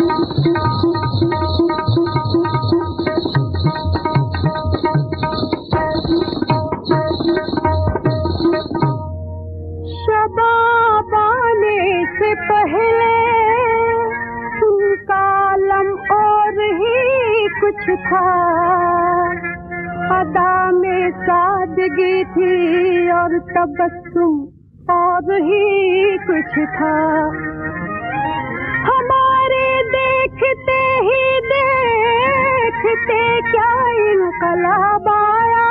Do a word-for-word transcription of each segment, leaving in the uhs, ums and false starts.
शबाब आने से पहले उनका आलम और ही कुछ था, अदा में सादगी थी और तबस्सुम और ही कुछ था। हमारे देखते ही देखते क्या इनकलाब आया,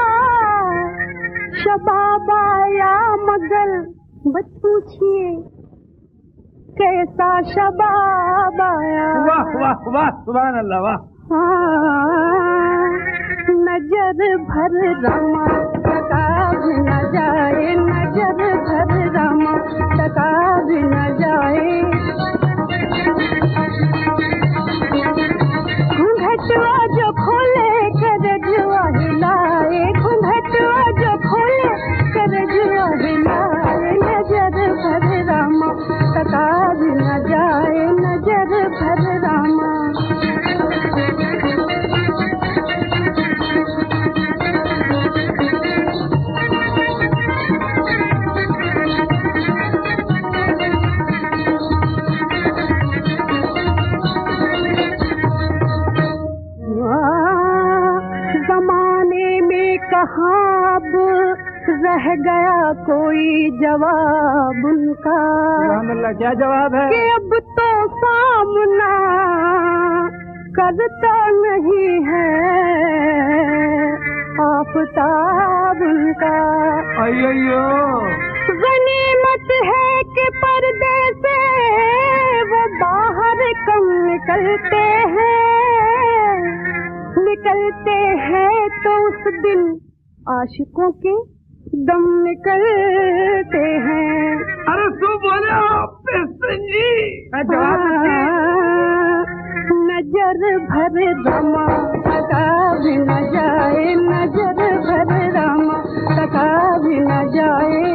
शबाब आया मगर बस पूछिए कैसा शबाब आया। वाह वाह वाह सुभान अल्लाह वाह। हाँ, नजर भर रमा टका भी न जाए, नजर भर रमा टका भी न जाए। घूंघटवा जो खोले करजुआ हिलाए, घूंघटवा जो खोले करजुआ हिलाए, नजर भर रमा टका भी न जाए, नजर भर रमा। कहाँ अब रह गया कोई जवाब उनका, क्या जवाब है? कि अब तो सामना करता नहीं है आफताब उनका। अय्यो गनीमत है कि पर्दे से वो बाहर कम निकलते हैं, निकलते हैं तो उस दिन आशिकों के दम निकलते हैं। अरे तू बोले आप जी नजर भर रमा टका भी न जाए, नजर भर रमा टका भी न जाए।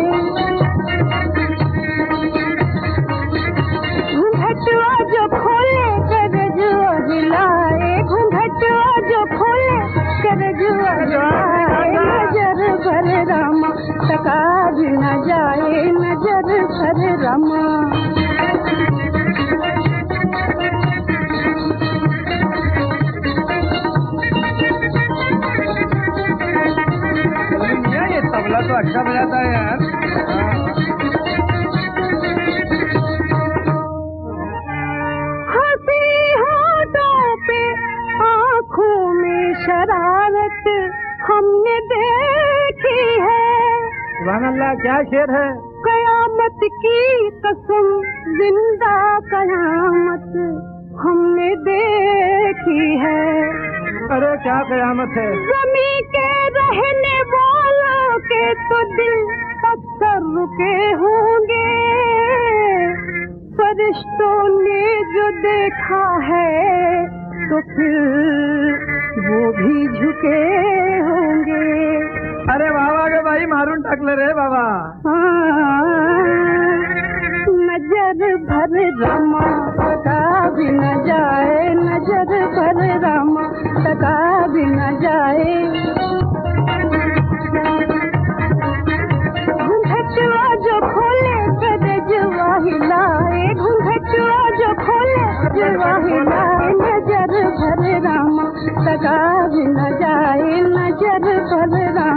घूंघटवा जो खोले करजुआ हिलाए, घूंघटवा जो खोले करजुआ हिलाए, नजर भर रमा टका भी न जाए, नजर भर रमा। ये तबला तो अच्छा बजाता है यार। हंसी होठों पे आँखों में शरारत हमने देखी है। सुभान अल्लाह क्या शेर है। कयामत की कसम जिंदा कयामत हमने देखी है। अरे क्या कयामत है। ज़मीं के रहने वालों के तो दिल पत्थर रुके होंगे, फरिश्तों ने जो देखा है तो फिर वो भी झुके होंगे। अरे बाबा के भाई मारून टाकले रे बाबा। हाँ, नजर भर रमा टका भी न जाए, नजर भर रमा टका भी न जाए। घूंघटवा जो खोले करजुआ हिलाए, घूंघटवा जो खोले करजुआ हिलाए, नजर भर रमा टका भी न जाए, नजर भर रमा।